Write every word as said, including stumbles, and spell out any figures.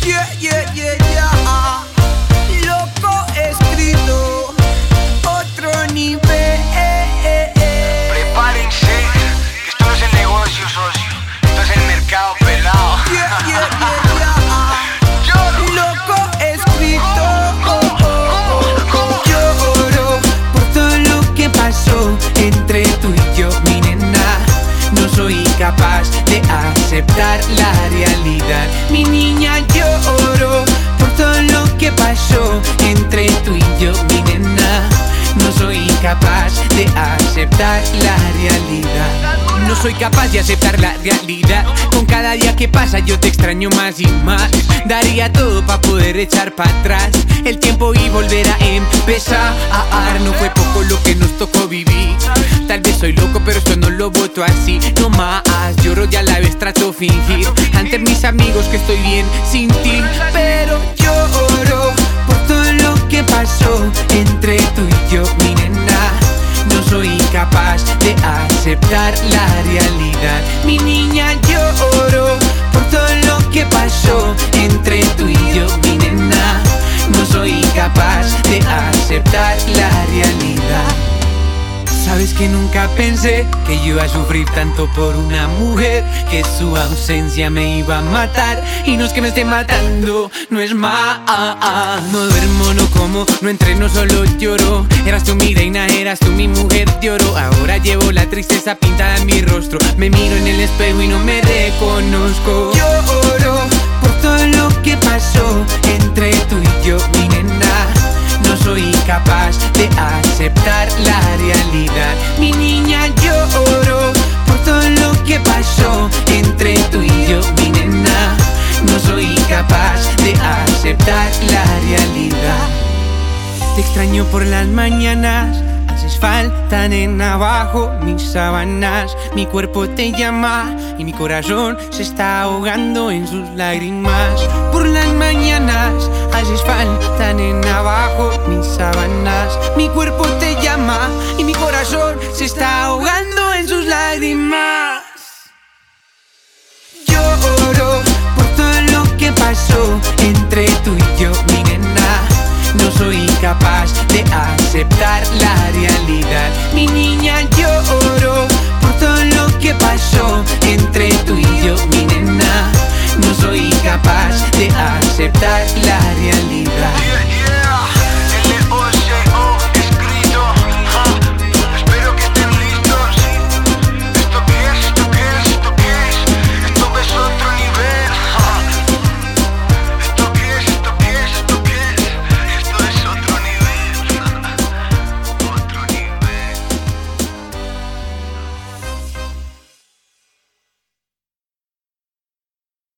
Yeah, yeah, yeah, yeah. Loco escrito, otro nivel. Prepárense, que esto no es el negocio, socio. Esto es el mercado pelado. Yeah, yeah, yeah, yeah. Loco escrito. Lloro por todo lo que pasó entre tú y yo, mi nena. No soy capaz de aceptar la realidad. Mi niña, lloro por todo lo que pasó entre tú y yo, mi nena. No soy capaz de aceptar la realidad. No soy capaz de aceptar la realidad. Con cada día que pasa yo te extraño más y más. Daría todo para poder echar para atrás el tiempo y volver a empezar. No fue poco lo que nos tocó vivir. Tal vez soy loco pero esto no lo voto así. No más, lloro y a la vez trato fingir ante mis amigos que estoy bien sin ti. Pero lloro por todo lo que pasó entre tú y yo, mi nena. No soy capaz de aceptar la realidad. Mi niña, lloro por todo lo que pasó entre tú y yo, mi nena. No soy capaz de aceptar la realidad. Sabes que nunca pensé que yo iba a sufrir tanto por una mujer, que su ausencia me iba a matar. Y no es que me esté matando, no es más. No duermo, no como, no entreno, solo lloro. Eras tú mi reina, eras tú mi mujer de oro. Ahora llevo la tristeza pintada en mi rostro. Me miro en el espejo y no me reconozco. Lloro por todo lo que pasó entre tú y yo, mi nena. No soy capaz de aceptar la realidad. Mi niña, lloro por todo lo que pasó entre tú y yo, mi nena. No soy capaz de aceptar la realidad. Te extraño por las mañanas, haces falta, nena, bajo mis sábanas. Mi cuerpo te llama y mi corazón se está ahogando en sus lágrimas. Por las mañanas haces falta, nena, bajo mis sábanas. Mi cuerpo te llama y mi corazón se está ahogando en sus lágrimas. Lloro por todo lo que pasó entre tú y yo, mi nena. No soy capaz de aceptar la realidad. Mi niña, lloro por todo lo que pasó entre tú y yo, mi nena. No soy capaz de aceptar la